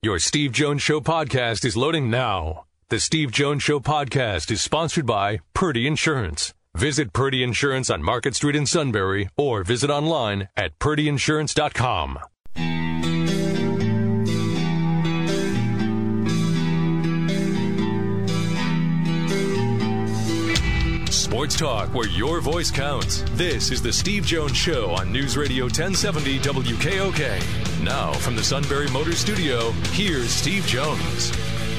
Your Steve Jones Show podcast is loading now. The Steve Jones Show podcast is sponsored by Purdy Insurance. Visit Purdy Insurance on Market Street in Sunbury or visit online at purdyinsurance.com. Sports talk where your voice counts. This is the Steve Jones Show on News Radio 1070 WKOK. Now from the Sunbury Motors Studio, here's Steve Jones.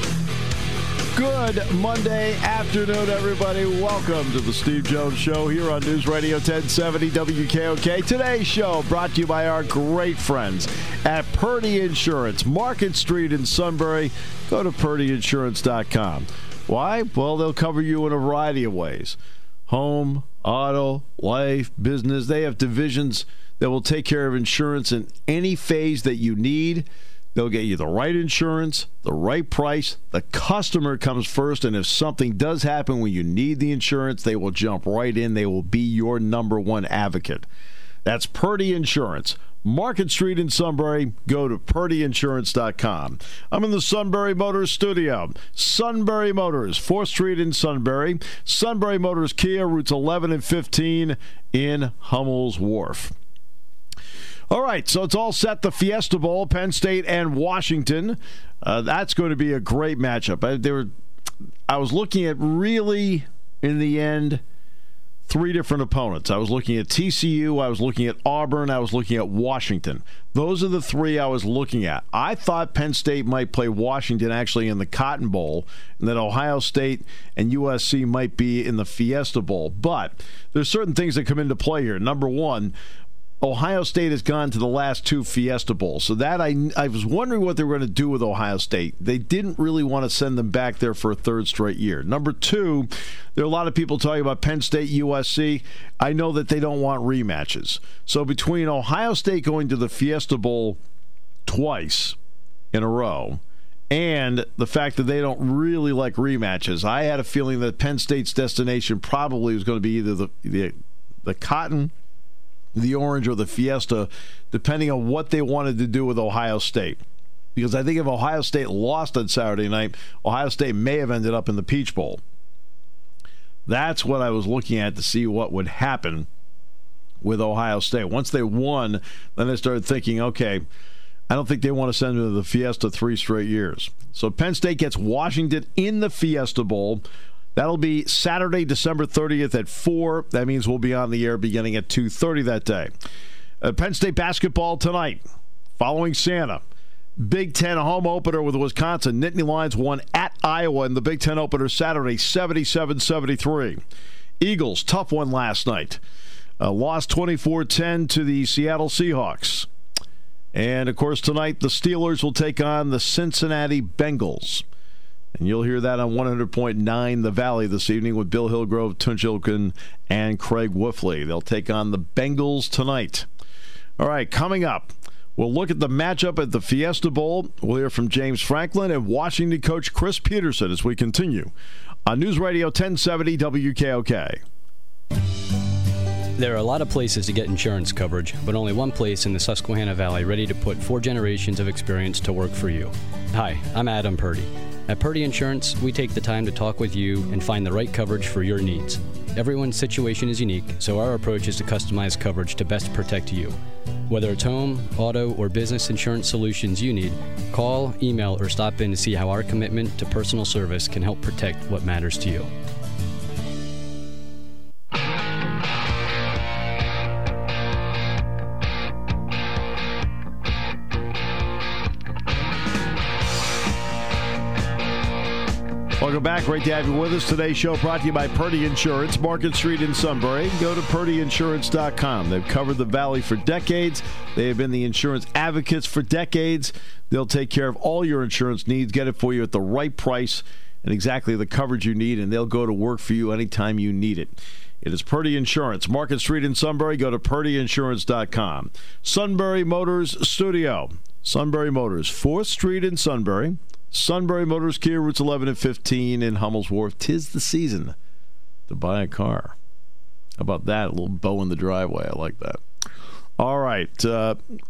Good Monday afternoon, everybody. Welcome to the Steve Jones Show here on News Radio 1070 WKOK. Today's show brought to you by our great friends at Purdy Insurance, Market Street in Sunbury. Go to purdyinsurance.com. Why? Well, they'll cover you in a variety of ways. Home, auto, life, business. They have divisions that will take care of insurance in any phase that you need. They'll get you the right insurance, the right price. The customer comes first, and if something does happen when you need the insurance, they will jump right in. They will be your number one advocate. That's Purdy Insurance. Market Street in Sunbury. Go to purdyinsurance.com. I'm in the Sunbury Motors studio. Sunbury Motors, 4th Street in Sunbury. Sunbury Motors Kia, routes 11 and 15 in Hummel's Wharf. All right, so it's all set. The Fiesta Bowl, Penn State and Washington. That's going to be a great matchup. I was looking at really, in the end, 3 different opponents. I was looking at TCU, I was looking at Auburn, I was looking at Washington. Those are the 3 I was looking at. I thought Penn State might play Washington actually in the Cotton Bowl, and that Ohio State and USC might be in the Fiesta Bowl. But there's certain things that come into play here. Number one, Ohio State has gone to the last 2 Fiesta Bowls. So that I was wondering what they were going to do with Ohio State. They didn't really want to send them back there for a 3rd straight year. Number 2, there are a lot of people talking about Penn State, USC. I know that they don't want rematches. So between Ohio State going to the Fiesta Bowl twice in a row and the fact that they don't really like rematches, I had a feeling that Penn State's destination probably was going to be either the Cotton, the Orange, or the Fiesta, depending on what they wanted to do with Ohio State. Because I think if Ohio State lost on Saturday night, Ohio State may have ended up in the Peach Bowl. That's what I was looking at to see what would happen with Ohio State. Once they won, then I started thinking, okay, I don't think they want to send them to the Fiesta 3 straight years. So Penn State gets Washington in the Fiesta Bowl. That'll be Saturday, December 30th at 4. That means we'll be on the air beginning at 2:30 that day. Penn State basketball tonight, following Santa. Big Ten home opener with Wisconsin. Nittany Lions won at Iowa in the Big Ten opener Saturday, 77-73. Eagles, tough one last night. Lost 24-10 to the Seattle Seahawks. And, of course, tonight the Steelers will take on the Cincinnati Bengals. And you'll hear that on 100.9 The Valley this evening with Bill Hillgrove, Tunch Ilkin, and Craig Wolfley. They'll take on the Bengals tonight. All right, coming up, we'll look at the matchup at the Fiesta Bowl. We'll hear from James Franklin and Washington coach Chris Peterson as we continue on News Radio 1070 WKOK. There are a lot of places to get insurance coverage, but only one place in the Susquehanna Valley ready to put 4 generations of experience to work for you. Hi, I'm Adam Purdy. At Purdy Insurance, we take the time to talk with you and find the right coverage for your needs. Everyone's situation is unique, so our approach is to customize coverage to best protect you. Whether it's home, auto, or business insurance solutions you need, call, email, or stop in to see how our commitment to personal service can help protect what matters to you. Welcome back. Great to have you with us. Today's show brought to you by Purdy Insurance, Market Street in Sunbury. Go to purdyinsurance.com. They've covered the Valley for decades. They have been the insurance advocates for decades. They'll take care of all your insurance needs, get it for you at the right price and exactly the coverage you need, and they'll go to work for you anytime you need it. It is Purdy Insurance, Market Street in Sunbury. Go to purdyinsurance.com. Sunbury Motors Studio. Sunbury Motors, 4th Street in Sunbury. Sunbury Motors Kia, routes 11 and 15 in Hummel's Wharf. 'Tis the season to buy a car. How about that? A little bow in the driveway. I like that. All right.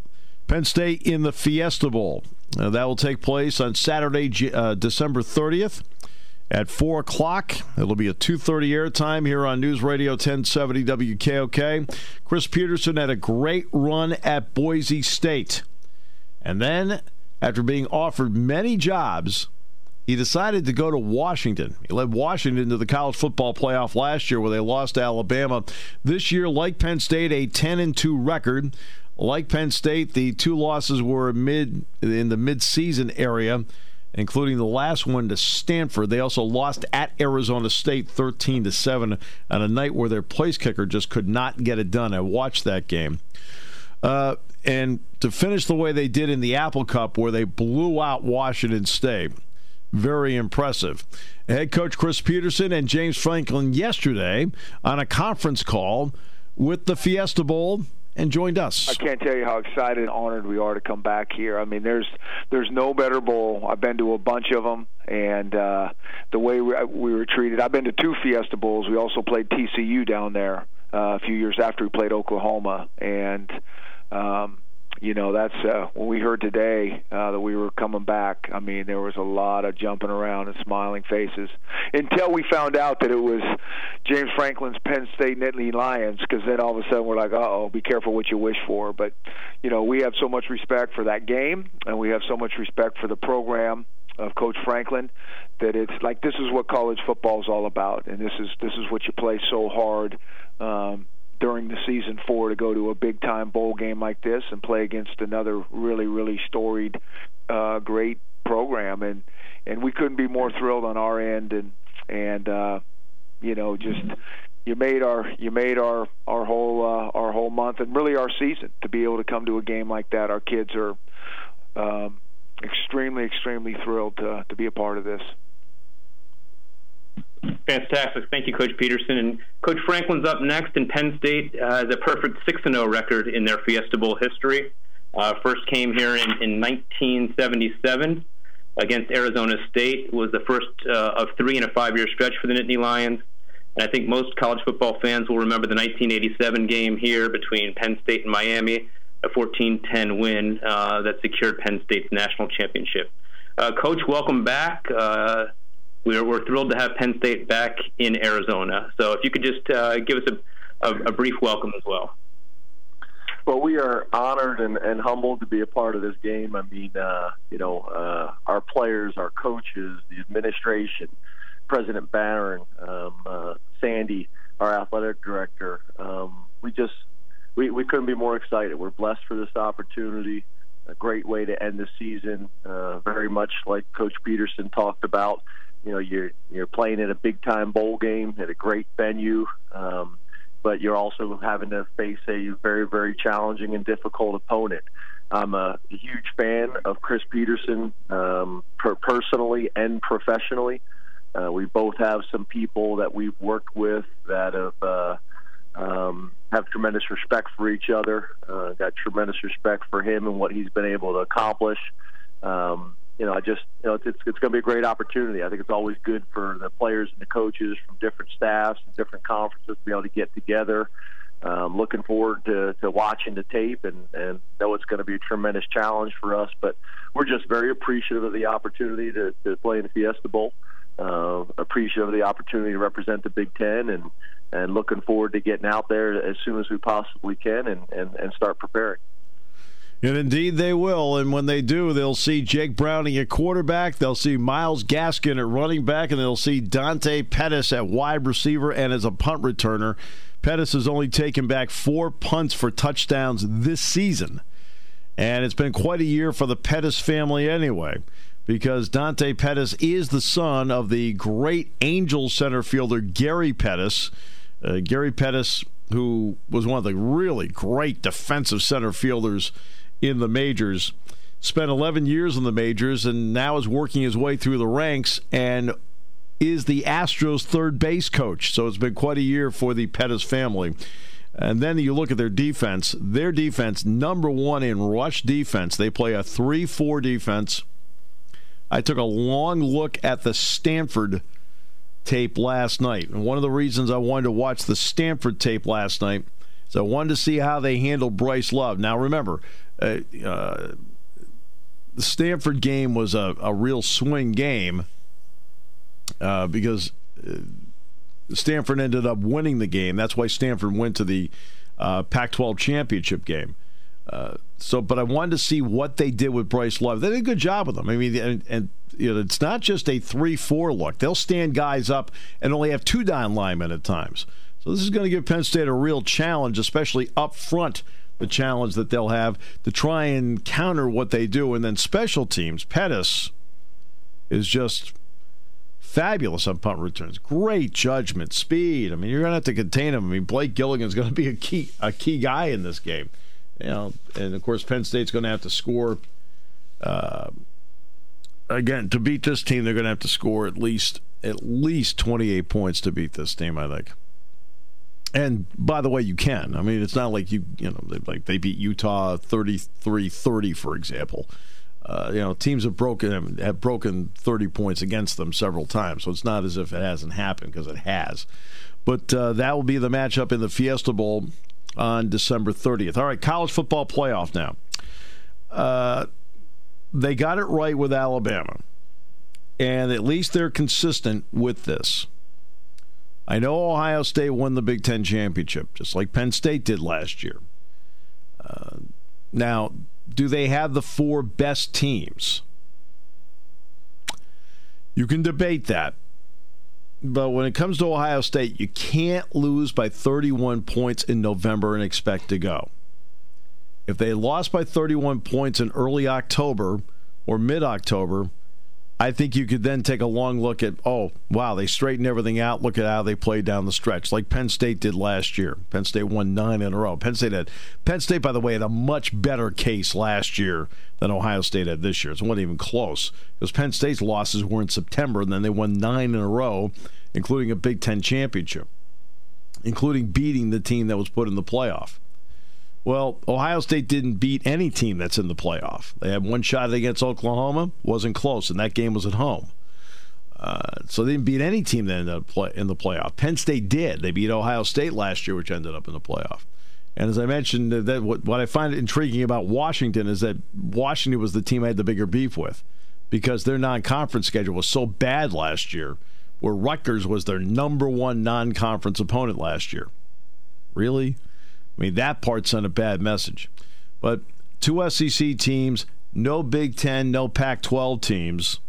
Penn State in the Fiesta Bowl. That will take place on Saturday, December 30th at 4 o'clock. It'll be a 2:30 airtime here on News Radio 1070 WKOK. Chris Petersen had a great run at Boise State. And then, after being offered many jobs, he decided to go to Washington. He led Washington to the college football playoff last year where they lost to Alabama. This year, like Penn State, a 10-2 record. Like Penn State, the two losses were in the mid-season area, including the last one to Stanford. They also lost at Arizona State 13-7 on a night where their place kicker just could not get it done. I watched that game. And to finish the way they did in the Apple Cup, where they blew out Washington State, very impressive. Head coach Chris Petersen and James Franklin yesterday on a conference call with the Fiesta Bowl and joined us. I can't tell you how excited and honored we are to come back here. I mean, there's no better bowl. I've been to a bunch of them, and the way we were treated. I've been to 2 Fiesta Bowls. We also played TCU down there a few years after we played Oklahoma, and that's when we heard today that we were coming back. I mean, there was a lot of jumping around and smiling faces until we found out that it was James Franklin's Penn State Nittany Lions, because then all of a sudden we're like, uh-oh, be careful what you wish for. But, we have so much respect for that game, and we have so much respect for the program of Coach Franklin that it's like this is what college football is all about, and this is what you play so hard during the season for, to go to a big-time bowl game like this and play against another really, really storied, great program. And we couldn't be more thrilled on our end. And just you made our whole month and really our season to be able to come to a game like that. Our kids are extremely, extremely thrilled to be a part of this. Fantastic. Thank you, Coach Petersen. And Coach Franklin's up next, and Penn State has a perfect 6-0 record in their Fiesta Bowl history. First came here in 1977 against Arizona State. It was the first of 3 in a 5-year stretch for the Nittany Lions. And I think most college football fans will remember the 1987 game here between Penn State and Miami, a 14-10 win that secured Penn State's national championship. Coach, welcome back. We're thrilled to have Penn State back in Arizona. So if you could just give us a brief welcome as well. Well, we are honored and humbled to be a part of this game. I mean, our players, our coaches, the administration, President Barron, Sandy, our athletic director. We couldn't be more excited. We're blessed for this opportunity. A great way to end the season, very much like Coach Petersen talked about. You're playing at a big-time bowl game at a great venue, but you're also having to face a very, very challenging and difficult opponent. I'm a huge fan of Chris Petersen, personally and professionally. We both have some people that we've worked with that have tremendous respect for each other, got tremendous respect for him and what he's been able to accomplish. It's going to be a great opportunity. I think it's always good for the players and the coaches from different staffs and different conferences to be able to get together. Looking forward to watching the tape and know it's going to be a tremendous challenge for us. But we're just very appreciative of the opportunity to play in the Fiesta Bowl, appreciative of the opportunity to represent the Big Ten, and looking forward to getting out there as soon as we possibly can and start preparing. And indeed they will, and when they do, they'll see Jake Browning at quarterback, they'll see Myles Gaskin at running back, and they'll see Dante Pettis at wide receiver and as a punt returner. Pettis has only taken back 4 punts for touchdowns this season, and it's been quite a year for the Pettis family anyway, because Dante Pettis is the son of the great Angels center fielder Gary Pettis. Gary Pettis, who was one of the really great defensive center fielders in the majors, spent 11 years in the majors and now is working his way through the ranks and is the Astros third base coach. So it's been quite a year for the Pettis family. And then you look at their defense, number 1 in rush defense. They play a 3-4 defense. I took a long look at the Stanford tape last night. And one of the reasons I wanted to watch the Stanford tape last night is I wanted to see how they handled Bryce Love. Now remember, the Stanford game was a real swing game because Stanford ended up winning the game. That's why Stanford went to the Pac-12 championship game. But I wanted to see what they did with Bryce Love. They did a good job with him. I mean, and it's not just a 3-4 look. They'll stand guys up and only have 2 down linemen at times. So this is going to give Penn State a real challenge, especially up front, the challenge that they'll have to try and counter what they do. And then special teams, Pettis is just fabulous on punt returns. Great judgment, speed. I mean, you're going to have to contain him. I mean, Blake Gilligan's going to be a key guy in this game. And of course, Penn State's going to have to score. Again, to beat this team, they're going to have to score at least 28 points to beat this team, I think. And by the way, you can. I mean, it's not like they beat Utah 33-30, for example. Teams have broken 30 points against them several times, so it's not as if it hasn't happened, because it has. But that will be the matchup in the Fiesta Bowl on December 30th. All right, college football playoff now. They got it right with Alabama, and at least they're consistent with this. I know Ohio State won the Big Ten championship, just like Penn State did last year. Now, do they have the 4 best teams? You can debate that. But when it comes to Ohio State, you can't lose by 31 points in November and expect to go. If they lost by 31 points in early October or mid-October, I think you could then take a long look at, oh, wow, they straightened everything out. Look at how they played down the stretch, like Penn State did last year. Penn State won 9 in a row. Penn State, by the way, had a much better case last year than Ohio State had this year. It wasn't even close, because Penn State's losses were in September, and then they won 9 in a row, including a Big Ten championship, including beating the team that was put in the playoff. Well, Ohio State didn't beat any team that's in the playoff. They had one shot against Oklahoma, wasn't close, and that game was at home. So they didn't beat any team that ended up in the playoff. Penn State did. They beat Ohio State last year, which ended up in the playoff. And as I mentioned, that what I find intriguing about Washington is that Washington was the team I had the bigger beef with, because their non-conference schedule was so bad last year, where Rutgers was their number 1 non-conference opponent last year. Really? I mean, that part sent a bad message. But 2 SEC teams, no Big Ten, no Pac-12 teams.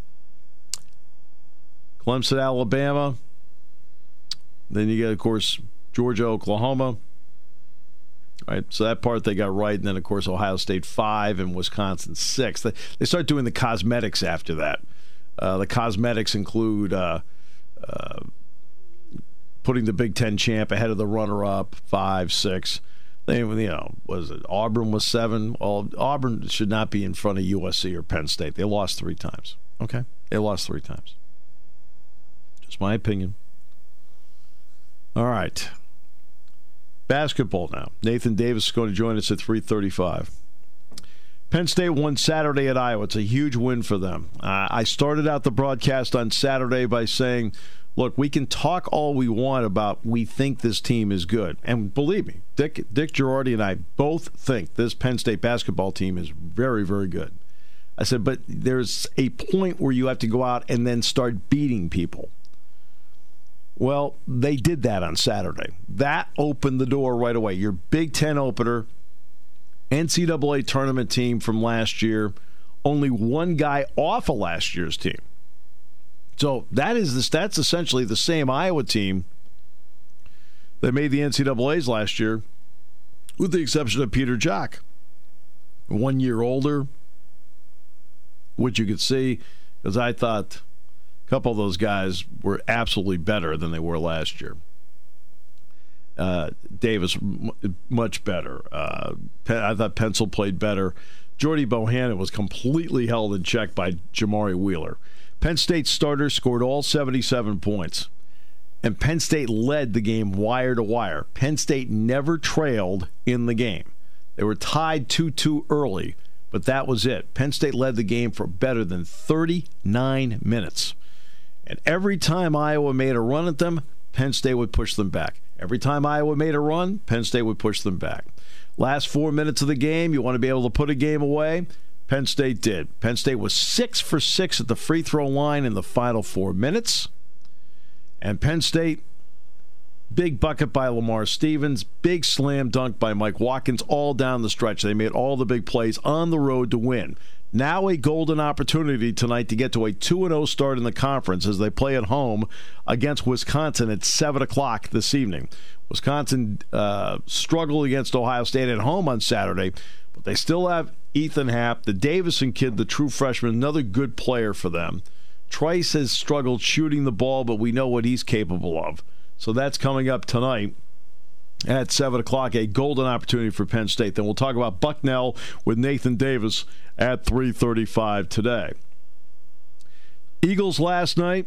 Clemson, Alabama. Then you get, of course, Georgia, Oklahoma. All right, so that part they got right. And then, of course, Ohio State 5 and Wisconsin 6. They start doing the cosmetics after that. The cosmetics include putting the Big Ten champ ahead of the runner-up, 5, 6. They, was it Auburn was 7? Well, Auburn should not be in front of USC or Penn State. They lost 3 times. Okay? They lost 3 times. Just my opinion. All right. Basketball now. Nathan Davis is going to join us at 3:35. Penn State won Saturday at Iowa. It's a huge win for them. I started out the broadcast on Saturday by saying, look, we can talk all we want about we think this team is good. And believe me, Dick Girardi and I both think this Penn State basketball team is very, very good. I said, but there's a point where you have to go out and then start beating people. Well, they did that on Saturday. That opened the door right away. Your Big Ten opener, NCAA tournament team from last year, only 1 guy off of last year's team. So that's essentially the same Iowa team that made the NCAAs last year, with the exception of Peter Jok. 1 year older, which you could see, because I thought a couple of those guys were absolutely better than they were last year. Davis, much better. I thought Pencil played better. Jordy Bohannon was completely held in check by Jamari Wheeler. Penn State starters scored all 77 points, and Penn State led the game wire to wire. Penn State never trailed in the game. They were tied 2-2 early, but that was it. Penn State led the game for better than 39 minutes. And every time Iowa made a run at them, Penn State would push them back. Every time Iowa made a run, Penn State would push them back. Last 4 minutes of the game, you want to be able to put a game away. Penn State did. Penn State was 6 for 6 at the free throw line in the final 4 minutes. And Penn State, big bucket by Lamar Stevens, big slam dunk by Mike Watkins, all down the stretch. They made all the big plays on the road to win. Now a golden opportunity tonight to get to a 2-0 start in the conference as they play at home against Wisconsin at 7 o'clock this evening. Wisconsin struggled against Ohio State at home on Saturday, but they still have Ethan Happ, the Davison kid, the true freshman, another good player for them. Trice has struggled shooting the ball, but we know what he's capable of. So that's coming up tonight at 7 o'clock, a golden opportunity for Penn State. Then we'll talk about Bucknell with Nathan Davis at 3:35 today. Eagles last night,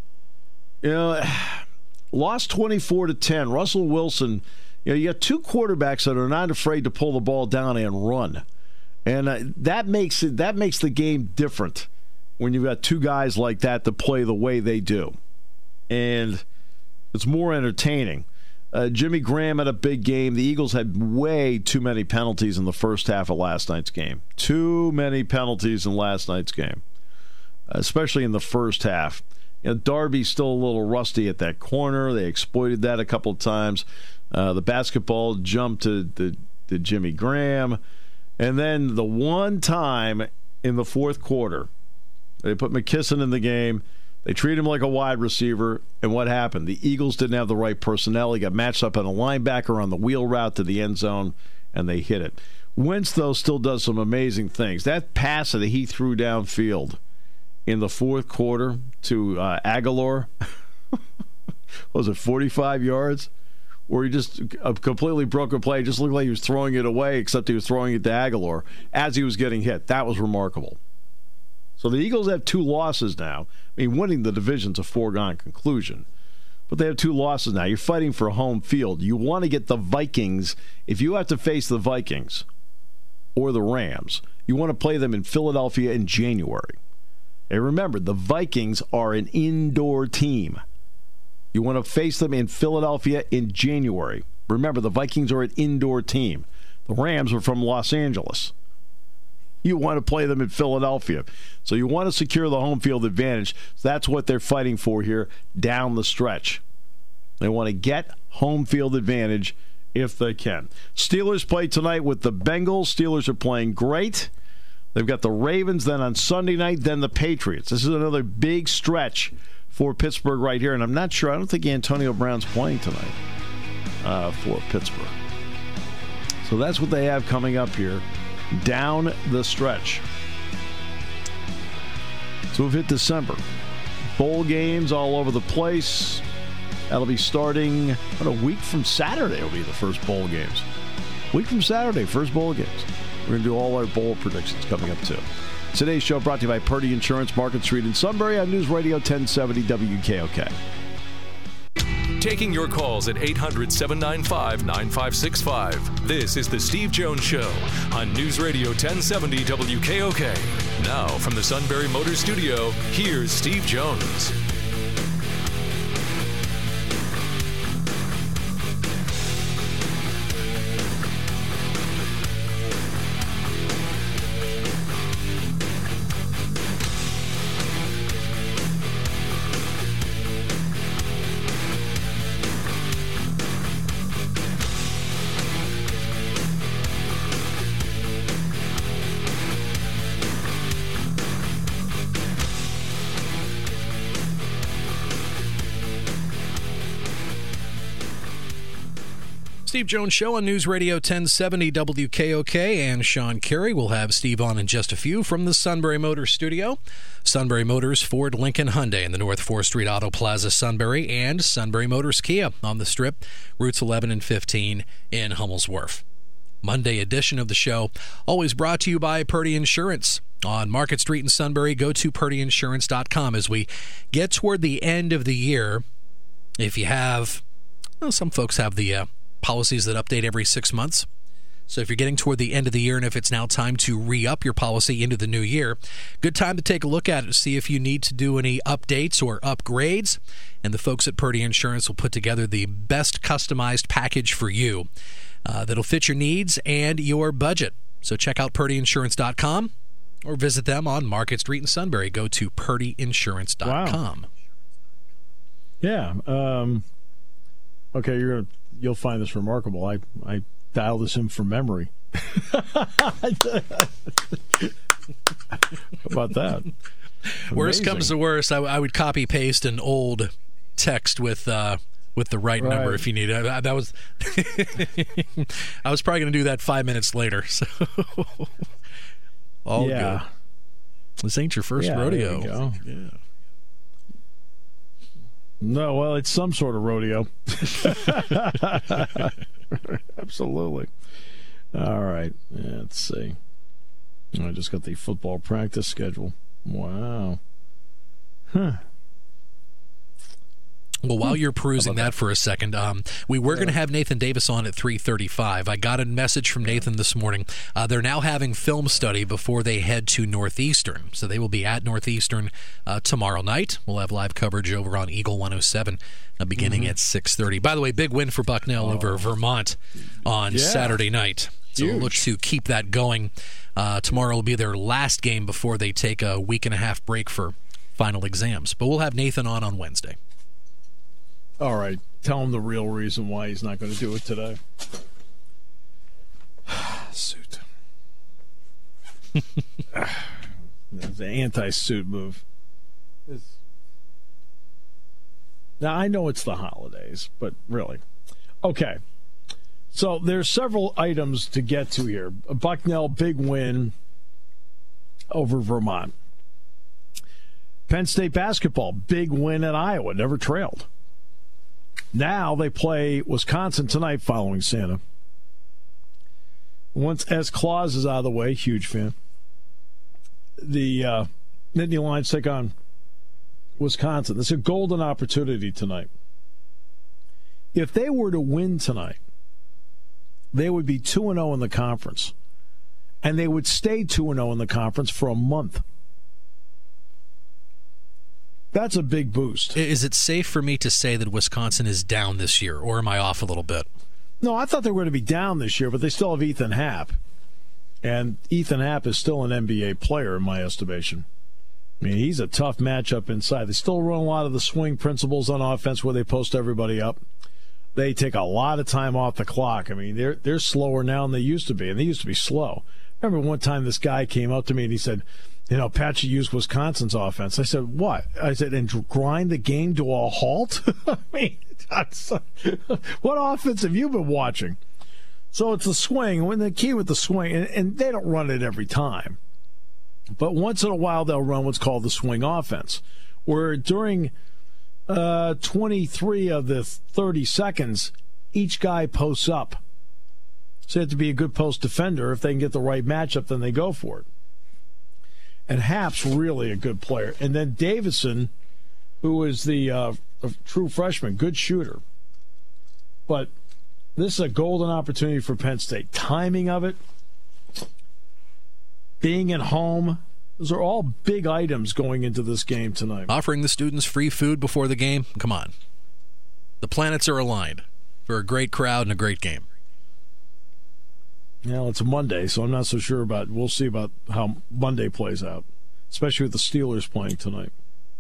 lost 24-10. Russell Wilson, you got two quarterbacks that are not afraid to pull the ball down and run. And that makes the game different when you've got two guys like that to play the way they do. And it's more entertaining. Jimmy Graham had a big game. The Eagles had way too many penalties in the first half of last night's game. Too many penalties in last night's game, especially in the first half. Darby's still a little rusty at that corner. They exploited that a couple of times. The basketball jumped to Jimmy Graham. And then the one time in the fourth quarter, they put McKisson in the game. They treat him like a wide receiver, and what happened? The Eagles didn't have the right personnel. He got matched up on a linebacker on the wheel route to the end zone, and they hit it. Wentz, though, still does some amazing things. That pass that he threw downfield in the fourth quarter to Aguilar, was it 45 yards? Where he just completely broke a play. It just looked like he was throwing it away, except he was throwing it to Aguilar as he was getting hit. That was remarkable. So the Eagles have two losses now. I mean, winning the division's a foregone conclusion. But they have two losses now. You're fighting for home field. You want to get the Vikings. If you have to face the Vikings or the Rams, you want to play them in Philadelphia in January. And remember, the Vikings are an indoor team. You want to face them in Philadelphia in January. Remember, the Vikings are an indoor team. The Rams are from Los Angeles. You want to play them in Philadelphia. So you want to secure the home field advantage. That's what they're fighting for here down the stretch. They want to get home field advantage if they can. Steelers play tonight with the Bengals. Steelers are playing great. They've got the Ravens, then on Sunday night, then the Patriots. This is another big stretch for Pittsburgh right here. And I'm not sure. I don't think Antonio Brown's playing tonight for Pittsburgh. So that's what they have coming up here down the stretch. So we've hit December. Bowl games all over the place. That'll be starting about a week from Saturday will be the first bowl games. Week from Saturday, first bowl games. We're going to do all our bowl predictions coming up too. Today's show brought to you by Purdy Insurance, Market Street in Sunbury on News Radio 1070 WKOK. Taking your calls at 800-795-9565. This is The Steve Jones Show on News Radio 1070 WKOK. Now, from the Sunbury Motor Studio, here's Steve Jones. Steve Jones Show on News Radio 1070 WKOK, and Sean Carey. We'll have Steve on in just a few from the Sunbury Motors Studio. Sunbury Motors, Ford, Lincoln, Hyundai in the North 4th Street Auto Plaza, Sunbury, and Sunbury Motors Kia on the Strip, routes 11 and 15 in Hummel's Wharf. Monday edition of the show, always brought to you by Purdy Insurance. On Market Street in Sunbury, go to purdyinsurance.com. As we get toward the end of the year, if you have, some folks have the policies that update every 6 months. So if you're getting toward the end of the year and if it's now time to re-up your policy into the new year, good time to take a look at it to see if you need to do any updates or upgrades. And the folks at Purdy Insurance will put together the best customized package for you. that'll fit your needs and your budget. So check out PurdyInsurance.com or visit them on Market Street in Sunbury. Go to PurdyInsurance.com. Wow. Yeah. Okay, you'll find this remarkable. I dialed this in from memory. How about that? Worst comes to worst, I would copy paste an old text with the right number if you need it. That was I was probably going to do that 5 minutes later. So all good. This ain't your first rodeo. There you go. Yeah. No, well, it's some sort of rodeo. Absolutely. All right. Let's see. I just got the football practice schedule. Wow. Huh. Well, while you're perusing that for a second, we were going to have Nathan Davis on at 3:35. I got a message from Nathan this morning. They're now having film study before they head to Northeastern. So they will be at Northeastern tomorrow night. We'll have live coverage over on Eagle 107 beginning at 6:30. By the way, big win for Bucknell over Vermont on Saturday night. So we'll look to keep that going. Tomorrow will be their last game before they take a week and a half break for final exams. But we'll have Nathan on Wednesday. All right. Tell him the real reason why he's not going to do it today. Suit. The anti-suit move. Now, I know it's the holidays, but really. Okay. So there's several items to get to here. Bucknell, big win over Vermont. Penn State basketball, big win at Iowa, never trailed. Now they play Wisconsin tonight following Santa. Once S. Claus is out of the way, huge fan. The Nittany Lions take on Wisconsin. This is a golden opportunity tonight. If they were to win tonight, they would be 2-0 in the conference. And they would stay 2-0 in the conference for a month. That's a big boost. Is it safe for me to say that Wisconsin is down this year, or am I off a little bit? No, I thought they were going to be down this year, but they still have Ethan Happ. And Ethan Happ is still an NBA player, in my estimation. I mean, he's a tough matchup inside. They still run a lot of the swing principles on offense where they post everybody up. They take a lot of time off the clock. I mean, they're slower now than they used to be, and they used to be slow. I remember one time this guy came up to me and he said, Pat should use Wisconsin's offense. I said, what? I said, and grind the game to a halt? I mean, what offense have you been watching? So it's the swing. When the key with the swing, and they don't run it every time, but once in a while they'll run what's called the swing offense, where during 23 of the 30 seconds, each guy posts up. So you have to be a good post defender. If they can get the right matchup, then they go for it. And Happ's really a good player. And then Davison, who is the true freshman, good shooter. But this is a golden opportunity for Penn State. Timing of it, being at home, those are all big items going into this game tonight. Offering the students free food before the game? Come on. The planets are aligned for a great crowd and a great game. Well, it's a Monday, so I'm not so sure about. We'll see about how Monday plays out, especially with the Steelers playing tonight.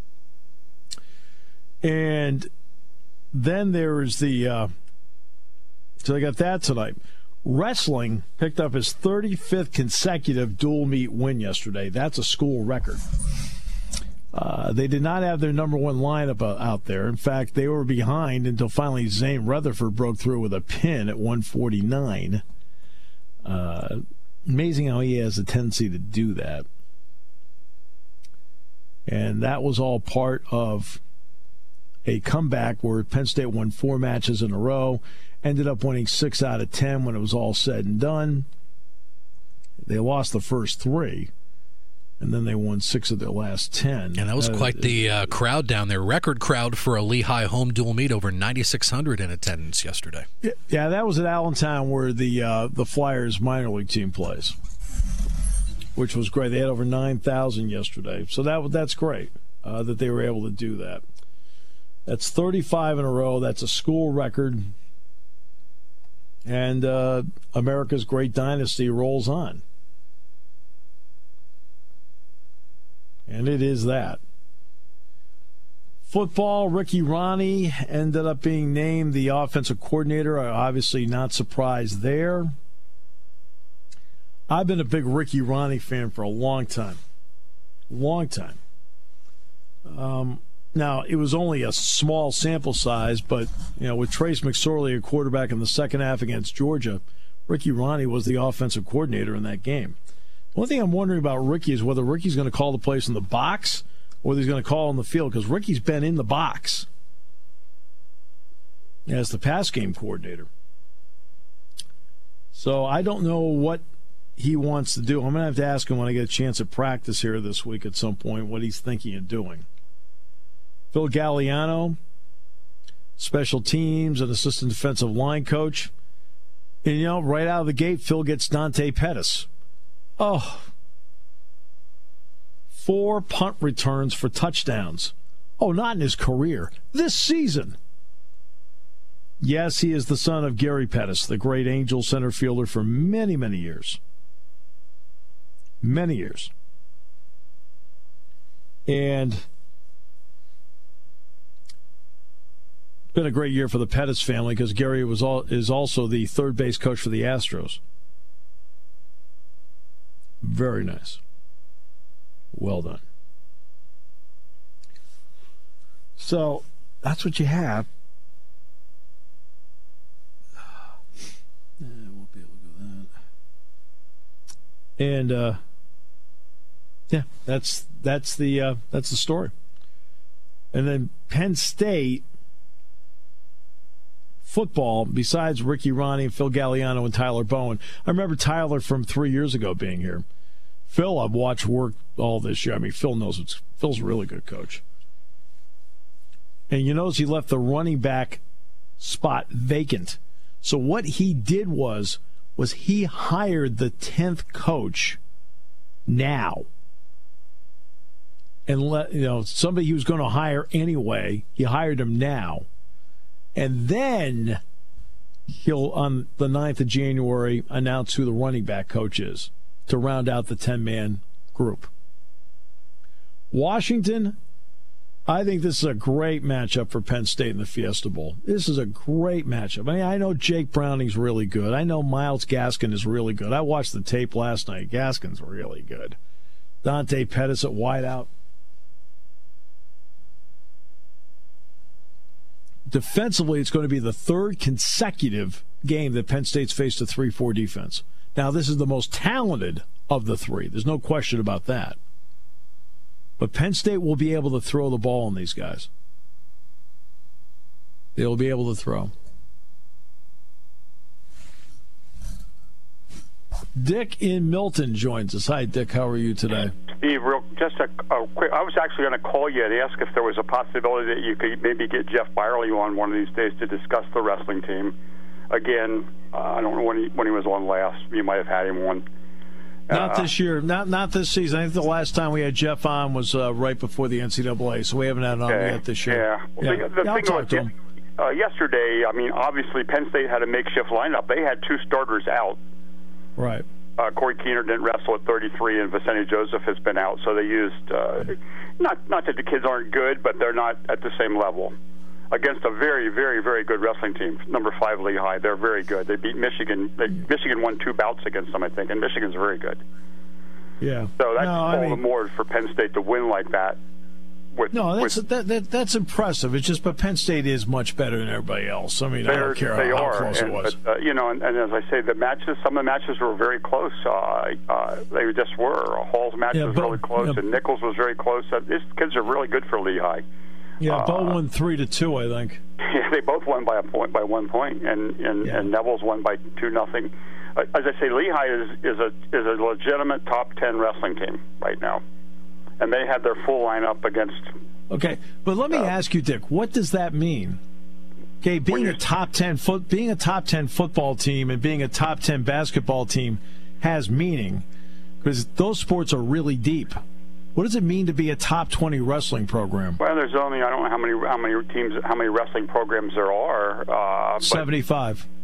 And then there is the. So they got that tonight. Wrestling picked up his 35th consecutive dual meet win yesterday. That's a school record. They did not have their number one lineup out there. In fact, they were behind until finally Zane Rutherford broke through with a pin at 149. Amazing how he has a tendency to do that. And that was all part of a comeback where Penn State won 4 matches in a row, ended up winning 6 out of 10 when it was all said and done. They lost the first 3, and then they won 6 of their last 10. And that was quite the crowd down there. Record crowd for a Lehigh home dual meet, over 9,600 in attendance yesterday. Yeah, that was at Allentown where the Flyers minor league team plays, which was great. They had over 9,000 yesterday. So that's great that they were able to do that. That's 35 in a row. That's a school record. And America's great dynasty rolls on. And it is that. Football, Ricky Ronnie ended up being named the offensive coordinator. Obviously not surprised there. I've been a big Ricky Ronnie fan for a long time. Long time. Now, it was only a small sample size, but with Trace McSorley, a quarterback in the second half against Georgia, Ricky Ronnie was the offensive coordinator in that game. One thing I'm wondering about Ricky is whether Ricky's going to call the plays in the box or whether he's going to call on the field, because Ricky's been in the box as the pass game coordinator. So I don't know what he wants to do. I'm going to have to ask him when I get a chance at practice here this week at some point what he's thinking of doing. Phil Galliano, special teams and assistant defensive line coach. And, right out of the gate, Phil gets Dante Pettis. 4 punt returns for touchdowns. Not in his career. This season. Yes, he is the son of Gary Pettis, the great Angel center fielder for many, many years. Many years. And been a great year for the Pettis family because Gary is also the third base coach for the Astros. Very nice. Well done. So that's what you have. Won't be able to do that. And that's the story. And then Penn State football, besides Ricky Ronnie, Phil Galliano, and Tyler Bowen. I remember Tyler from 3 years ago being here. Phil, I've watched work all this year. I mean, Phil's a really good coach. And you notice he left the running back spot vacant. So what he did was he hired the 10th coach now. And somebody he was going to hire anyway, he hired him now. And then he'll, on the 9th of January, announce who the running back coach is to round out the 10-man group. Washington, I think this is a great matchup for Penn State in the Fiesta Bowl. This is a great matchup. I mean, I know Jake Browning's really good. I know Myles Gaskin is really good. I watched the tape last night. Gaskin's really good. Dante Pettis at wideout. Defensively, it's going to be the third consecutive game that Penn State's faced a 3-4 defense. Now, this is the most talented of the three. There's no question about that. But Penn State will be able to throw the ball on these guys. They'll be able to throw. Dick in Milton joins us. Hi, Dick. How are you today? Steve, just a quick. I was actually going to call you and ask if there was a possibility that you could maybe get Jeff Byerly on one of these days to discuss the wrestling team. Again, I don't know when he was on last. You might have had him on. Not this year. Not this season. I think the last time we had Jeff on was right before the NCAA, so we haven't had it on yet this year. Yeah. The thing was, yesterday, I mean, obviously Penn State had a makeshift lineup. They had 2 starters out. Right. Corey Keener didn't wrestle at 33, and Vicente Joseph has been out. So they used not that the kids aren't good, but they're not at the same level against a very, very, very good wrestling team. Number 5 Lehigh, they're very good. They beat Michigan. Michigan won 2 bouts against them, I think, and Michigan's very good. Yeah. So that's all the more for Penn State to win like that. That's impressive. It's just, but Penn State is much better than everybody else. I mean, I don't care how close it was. But, and as I say, some of the matches were very close. They just were. Hall's match was really close, and Nichols was very close. These kids are really good for Lehigh. Yeah, Bo won 3-2, I think. Yeah, they both won by 1 point, and Neville's won by 2-0. As I say, Lehigh is a legitimate top 10 wrestling team right now. And they had their full lineup against. Okay, but let me ask you, Dick, what does that mean? Okay, being a top 10 football team and being a top 10 basketball team has meaning because those sports are really deep. What does it mean to be a top 20 wrestling program? Well, there's only, I don't know how many teams, how many wrestling programs there are. 75.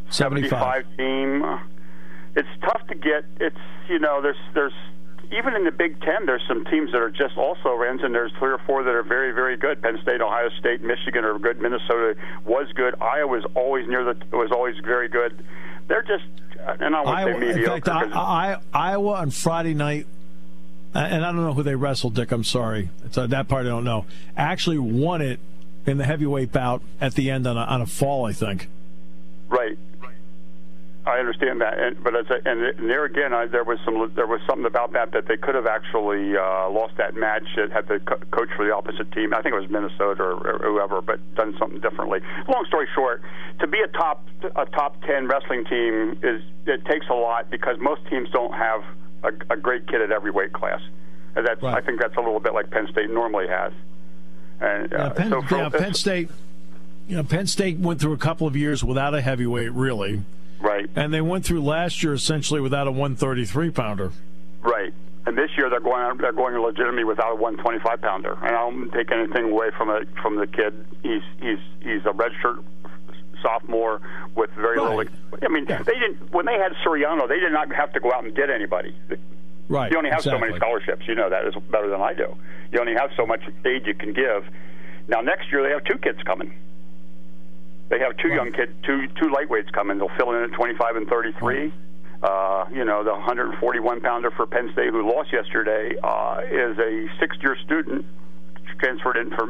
75 team. It's tough to get. It's there's even in the Big Ten, there's some teams that are just also wins, and there's 3 or 4 that are very, very good. Penn State, Ohio State, Michigan are good. Minnesota was good. Iowa was always was always very good. They're just, and I won't say mediocre. In fact, Iowa on Friday night, and I don't know who they wrestled, Dick. I'm sorry. That part I don't know. Actually won it in the heavyweight bout at the end on a fall, I think. Right. I understand that, but there again, there was something about that they could have actually lost that match had the coach for the opposite team. I think it was Minnesota or whoever, but done something differently. Long story short, to be a top 10 wrestling team it takes a lot because most teams don't have a great kid at every weight class. And that's right. I think that's a little bit like Penn State normally has. And Penn State. Penn State went through a couple of years without a heavyweight, really. Right. And they went through last year essentially without a 133-pounder. Right. And this year they're going legitimately without a 125-pounder. And I don't take anything away from the kid. He's a redshirt sophomore with very little. I mean, they didn't when they had Soriano, they did not have to go out and get anybody. Right. You only have so many scholarships. You know that is better than I do. You only have so much aid you can give. Now next year they have 2 kids coming. They have 2 young kids, two lightweights coming. They'll fill in at 25 and 33. The 141-pounder for Penn State who lost yesterday is a 6th-year student transferred in from,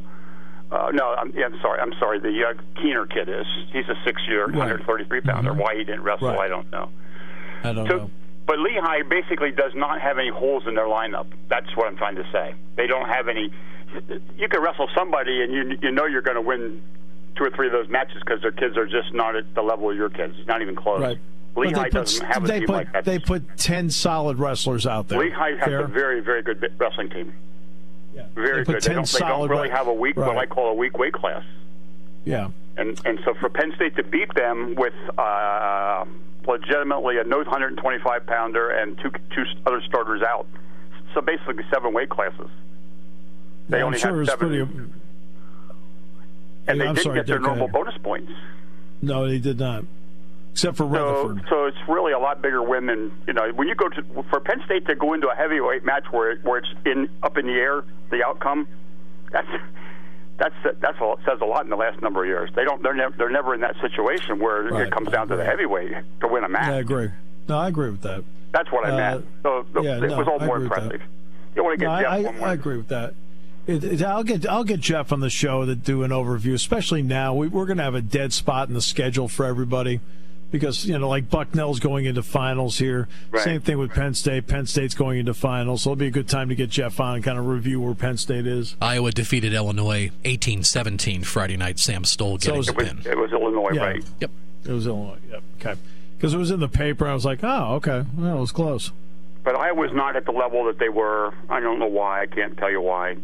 I'm sorry. The Keener kid is. He's a 6-year 133-pounder. Mm-hmm. Why he didn't wrestle, I don't know. I don't know. But Lehigh basically does not have any holes in their lineup. That's what I'm trying to say. They don't have any. You can wrestle somebody, and you know you're going to win 2 or 3 of those matches because their kids are just not at the level of your kids. It's not even close. Right. Lehigh doesn't have a team like that. They put 10 solid wrestlers out there. Lehigh has a very, very good wrestling team. Yeah. Very good. They don't really have a weak, what I call a weak weight class. Yeah. And so for Penn State to beat them with legitimately a 125-pounder and two other starters out, so basically 7 weight classes. They only had 7. And they didn't get their normal bonus points. No, they did not, except for Rutherford. So it's really a lot bigger win than when you go for Penn State to go into a heavyweight match where it's up in the air, the outcome. That's all. It says a lot in the last number of years. They're never in that situation where it comes down to the heavyweight to win a match. Yeah, I agree. No, I agree with that. That's what I meant. So it was all more impressive. You want to get Jeff one more. I agree with that. I'll get Jeff on the show to do an overview, especially now. We're going to have a dead spot in the schedule for everybody because, like Bucknell's going into finals here. Right. Same thing with Penn State. Penn State's going into finals. So it'll be a good time to get Jeff on and kind of review where Penn State is. Iowa defeated Illinois 18-17 Friday night. Sam Stoll getting the pin. It was Illinois, right? Yep. It was Illinois, yep. Okay. Because it was in the paper. I was like, oh, okay. Well, it was close. But Iowa's not at the level that they were. I don't know why. I can't tell you why.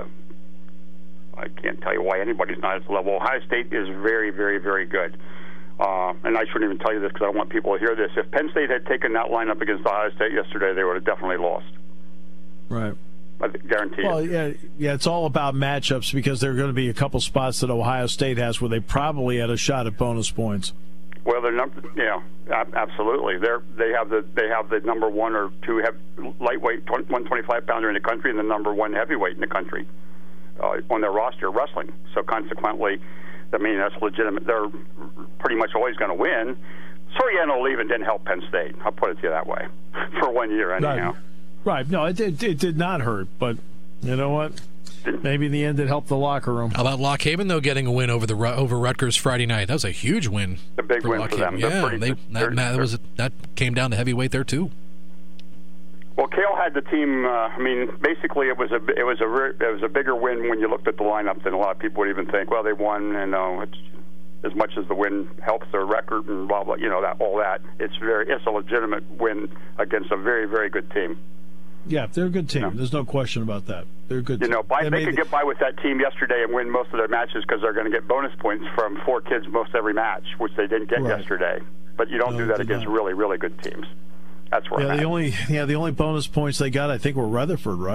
I can't tell you why anybody's not at the level. Ohio State is very, very, very good. And I shouldn't even tell you this because I don't want people to hear this. If Penn State had taken that lineup against Ohio State yesterday, they would have definitely lost. Right. I guarantee Well, it. Yeah, it's all about matchups because there are going to be a couple spots that Ohio State has where they probably had a shot at bonus points. Well, absolutely. They have the number 1 or 2 lightweight 125-pounder in the country and the number 1 heavyweight in the country on their roster wrestling. So consequently, I mean that's legitimate. They're pretty much always going to win. Soriano leaving didn't help Penn State. I'll put it to you that way for 1 year anyhow. Right. No, it did not hurt, but you know what? Maybe in the end it helped the locker room. How about Lock Haven, though, getting a win over Rutgers Friday night? That was a huge win. A big win for them. Yeah, that came down to heavyweight there, too. Well, Cale had the team. Basically, it was a bigger win when you looked at the lineup than a lot of people would even think. Well, they won, and it's as much as the win helps their record and blah blah. All that. It's a legitimate win against a very, very good team. Yeah, they're a good team. There's no question about that. They're a good team. They could get by with that team yesterday and win most of their matches because they're going to get bonus points from 4 kids most every match, which they didn't get yesterday. But you don't do that against really, really good teams. That's where the only bonus points they got, I think, were Rutherford, right?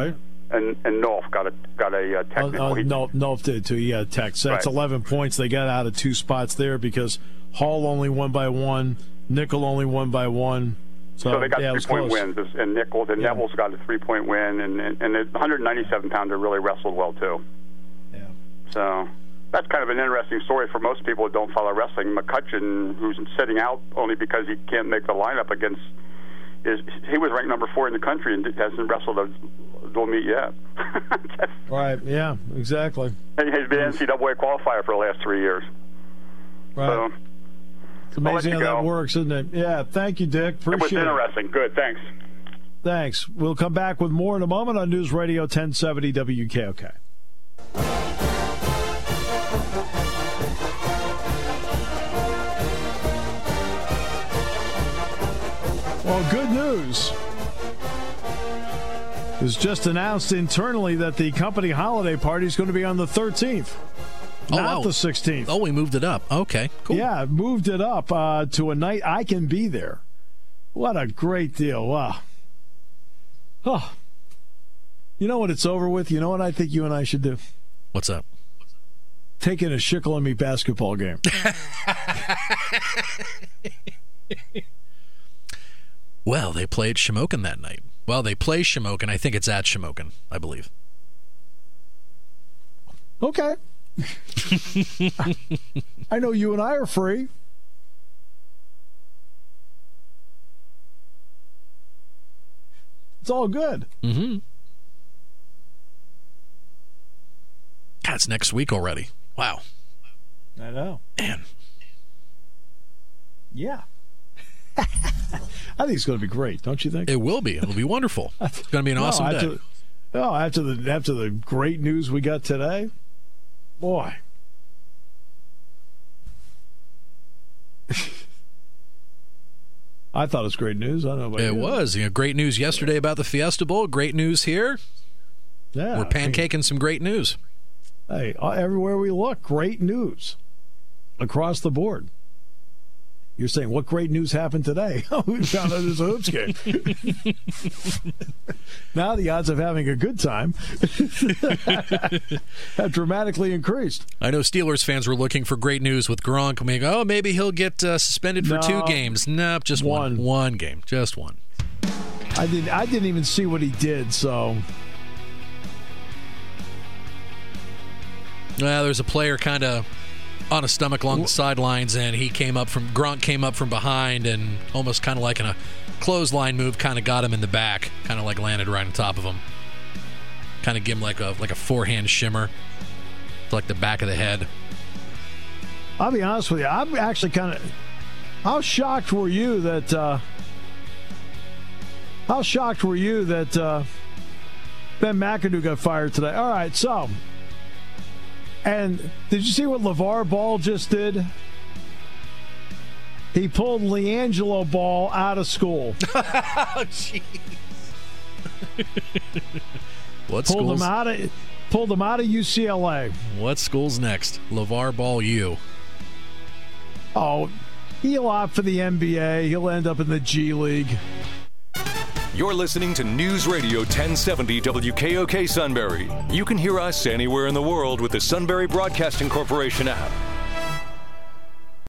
and Nolf got a technical. Nolf did too. He got a text. That's right. 11 points. They got out of 2 spots there because Hall only won by 1, Nickel only won by 1. So they got 3-point wins, and Nichols and Neville's got a 3-point win, and the 197-pounder really wrestled well too. Yeah. So that's kind of an interesting story for most people who don't follow wrestling. McCutcheon, who's sitting out only because he can't make the lineup he was ranked number 4 in the country and hasn't wrestled a dual meet yet. Right, yeah, exactly. And he's been NCAA qualifier for the last 3 years. Right. So, it's amazing how that works, isn't it? Yeah, thank you, Dick. Appreciate it. It was interesting. Good, thanks. Thanks. We'll come back with more in a moment on News Radio 1070 WKOK. Well, good news. It was just announced internally that the company holiday party is going to be on the 13th, not the 16th. Oh, we moved it up. Okay, cool. Yeah, moved it up to a night I can be there. What a great deal. Wow. Oh. You know what it's over with? You know what I think you and I should do? What's up? Taking a Shikellamy basketball game. Well, they played Shamokin that night. Well, they play Shamokin. I think it's at Shamokin, I believe. Okay. I know you and I are free. It's all good. Mm-hmm. God, it's next week already. Wow. I know. Man. Yeah. I think it's going to be great, don't you think? It will be. It'll be wonderful. It's going to be an awesome day. After the great news we got today, boy. I thought it was great news. I don't know about you. It was. Great news yesterday about the Fiesta Bowl. Great news here. Yeah. We're pancaking some great news. Hey, everywhere we look, great news across the board. You're saying, what great news happened today? Oh, we found out there's a hoops game. Now the odds of having a good time have dramatically increased. I know Steelers fans were looking for great news with Gronk. Maybe he'll get suspended for 2 games. Nope, just one. One game. Just one. I didn't even see what he did, so... Well, there's a player kind of on a stomach along the sidelines, and Gronk came up from behind and almost kind of like in a clothesline move, kind of got him in the back, kind of like landed right on top of him. Kind of give him like a forehand shimmer to like the back of the head. I'll be honest with you. I'm actually kind of... How shocked were you that... Ben McAdoo got fired today? All right, so... And did you see what LeVar Ball just did? He pulled LiAngelo Ball out of school. Oh, jeez. Pulled him out of UCLA. What school's next? LeVar Ball U. Oh, he'll opt for the NBA. He'll end up in the G League. You're listening to News Radio 1070 WKOK Sunbury. You can hear us anywhere in the world with the Sunbury Broadcasting Corporation app.